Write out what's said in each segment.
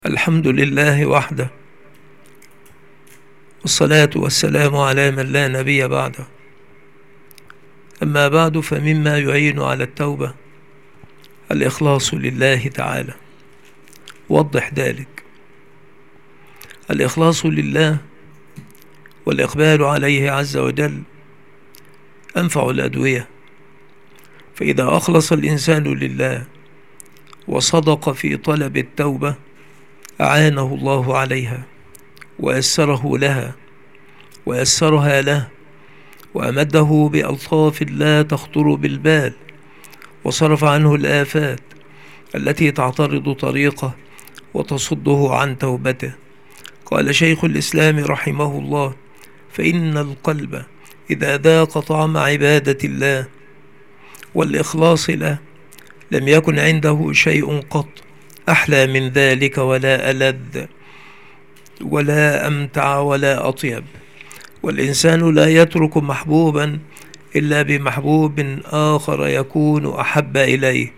الحمد لله وحده، والصلاة والسلام على من لا نبي بعده. أما بعد، فمما يعين على التوبة الإخلاص لله تعالى. وضح ذلك. الإخلاص لله والإقبال عليه عز وجل أنفع الأدوية، فإذا أخلص الإنسان لله وصدق في طلب التوبة أعانه الله عليها ويسره لها ويسرها له، وأمده بألطاف لا تخطر بالبال، وصرف عنه الآفات التي تعترض طريقه وتصده عن توبته. قال شيخ الإسلام رحمه الله: فإن القلب إذا ذاق طعم عبادة الله والإخلاص له لم يكن عنده شيء قط أحلى من ذلك، ولا ألذ ولا أمتع ولا أطيب. والإنسان لا يترك محبوبا إلا بمحبوب آخر يكون أحب إليه،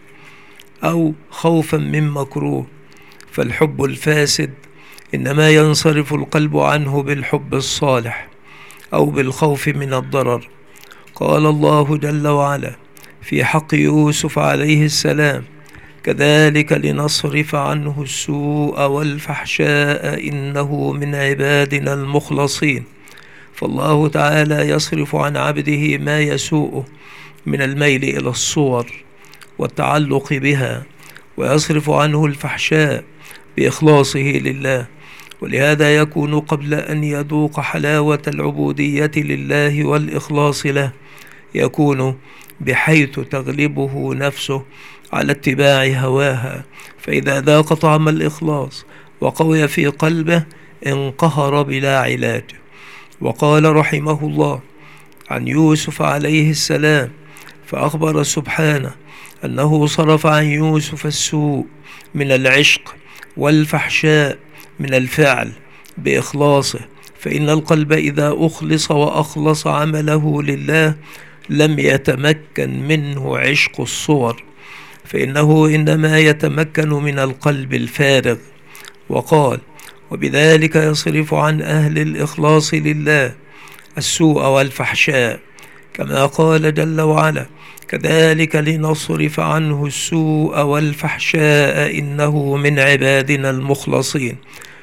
أو خوفا من مكروه. فالحب الفاسد إنما ينصرف القلب عنه بالحب الصالح أو بالخوف من الضرر. قال الله جل وعلا في حق يوسف عليه السلام: كذلك لنصرف عنه السوء والفحشاء إنه من عبادنا المخلصين. فالله تعالى يصرف عن عبده ما يسوءه من الميل إلى الصور والتعلق بها، ويصرف عنه الفحشاء بإخلاصه لله. ولهذا يكون قبل أن يذوق حلاوة العبودية لله والإخلاص له يكون بحيث تغلبه نفسه على اتباع هواها، فإذا ذاق طعم الإخلاص وقوي في قلبه انقهر بلا علاج. وقال رحمه الله عن يوسف عليه السلام، فأخبر سبحانه أنه صرف عن يوسف السوء من العشق والفحشاء من الفعل بإخلاصه، فإن القلب إذا أخلص وأخلص عمله لله لم يتمكن منه عشق الصور، فإنه إنما يتمكن من القلب الفارغ. وقال: وبذلك يصرف عن أهل الإخلاص لله السوء والفحشاء، كما قال جل وعلا: كذلك لنصرف عنه السوء والفحشاء إنه من عبادنا المخلصين.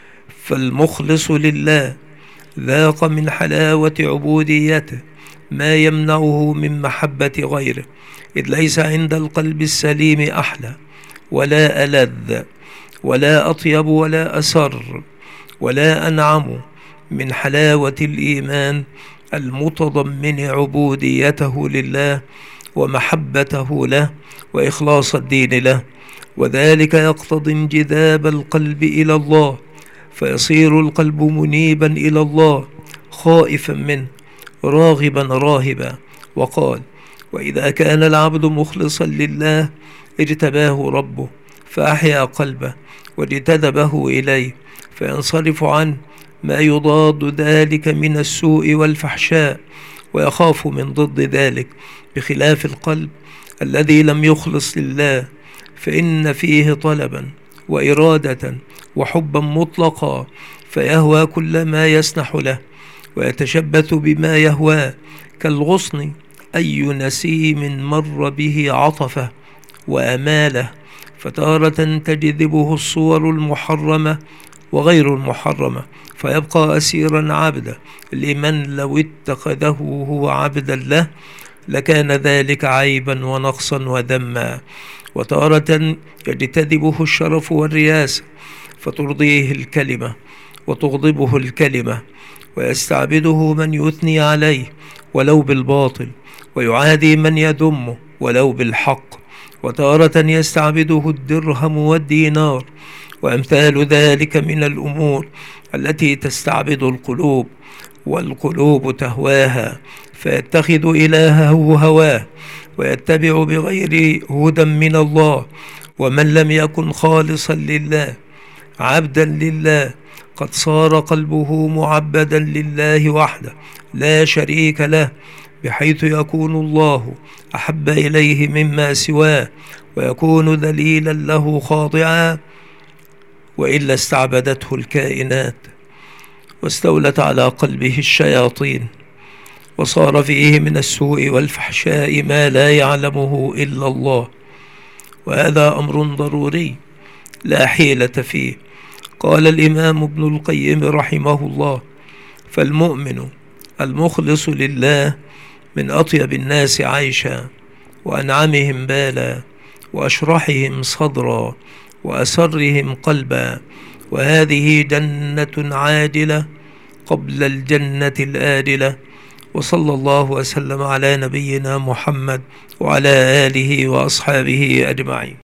فالمخلص لله ذاق من حلاوة عبوديته ما يمنعه من محبة غيره، إذ ليس عند القلب السليم أحلى ولا ألذ ولا أطيب ولا أسر ولا أنعم من حلاوة الإيمان المتضمن عبوديته لله ومحبته له وإخلاص الدين له. وذلك يقتضي انجذاب القلب إلى الله، فيصير القلب منيبا إلى الله خائفا منه راغبا راهبا. وقال: وإذا كان العبد مخلصا لله اجتباه ربه فأحيا قلبه واجتذبه إليه، فينصرف عنه ما يضاد ذلك من السوء والفحشاء، ويخاف من ضد ذلك، بخلاف القلب الذي لم يخلص لله، فإن فيه طلبا وإرادة وحبا مطلقا، فيهوى كل ما يسنح له ويتشبث بما يهواه، كالغصن أي نسيم مر به عطفه وأماله، فتارة تجذبه الصور المحرمة وغير المحرمة، فيبقى أسيرا عبدا لمن لو اتخذه هو عبدا له لكان ذلك عيبا ونقصا وذما. وتارة يجتذبه الشرف والرياسة فترضيه الكلمة وتغضبه الكلمة، ويستعبده من يثني عليه ولو بالباطل، ويعادي من يذمه ولو بالحق. وتارة يستعبده الدرهم والدينار وأمثال ذلك من الأمور التي تستعبد القلوب، والقلوب تهواها، فيتخذ إلهه هواه ويتبع بغير هدى من الله. ومن لم يكن خالصا لله عبدا لله قد صار قلبه معبدا لله وحده لا شريك له، بحيث يكون الله أحب إليه مما سواه، ويكون ذليلا له خاضعا، وإلا استعبدته الكائنات واستولت على قلبه الشياطين، وصار فيه من السوء والفحشاء ما لا يعلمه إلا الله، وهذا أمر ضروري لا حيلة فيه. قال الإمام ابن القيم رحمه الله: فالمؤمن المخلص لله من أطيب الناس عيشا، وأنعمهم بالا، وأشرحهم صدرا، وأسرهم قلبا، وهذه جنة عادلة قبل الجنة الآدلة. وصلى الله وسلم على نبينا محمد وعلى آله وأصحابه أجمعين.